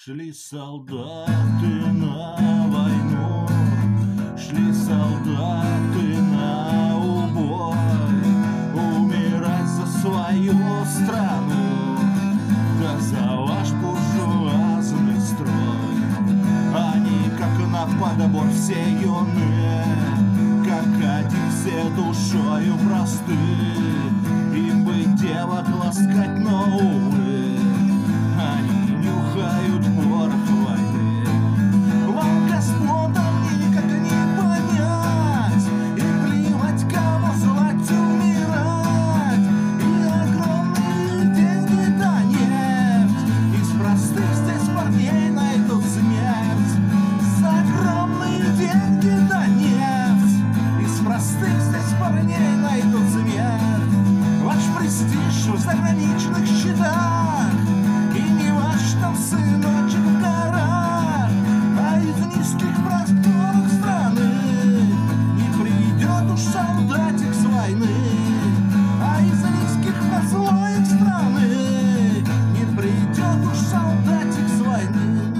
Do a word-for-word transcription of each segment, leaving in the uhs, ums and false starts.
Шли солдаты на войну, шли солдаты на убой, умирать за свою страну, да за ваш буржуазный строй. Они, как на подбор, все юны, как один, все душою просты. Им бы девок ласкать, но, увы, они нюхают порох войны. Вам, господам, никак не понять, и плевать, кому звать умирать. И огромные деньги да нефть, из простых здесь парней найдут смерть. За огромные деньги да нефть, из простых здесь парней найдут смерть. Ваш престиж в заграничных счетах, и не ваш там сыночек в горах, а из низких просторов страны не придет уж солдатик с войны. А из низких прослоек страны не придет уж солдатик с войны.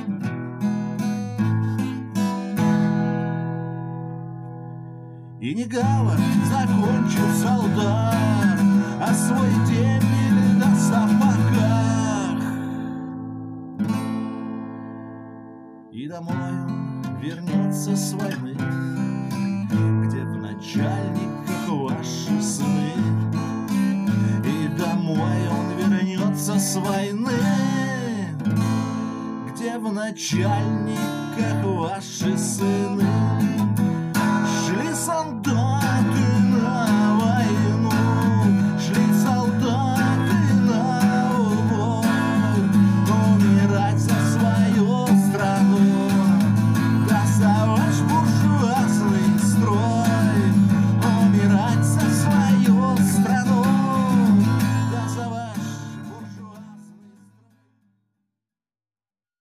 И не гавань закончил солдат, а свой дембель на сапогах. И домой он вернется с войны, где в начальниках ваши сыны. И домой он вернется с войны, где в начальниках ваши сыны.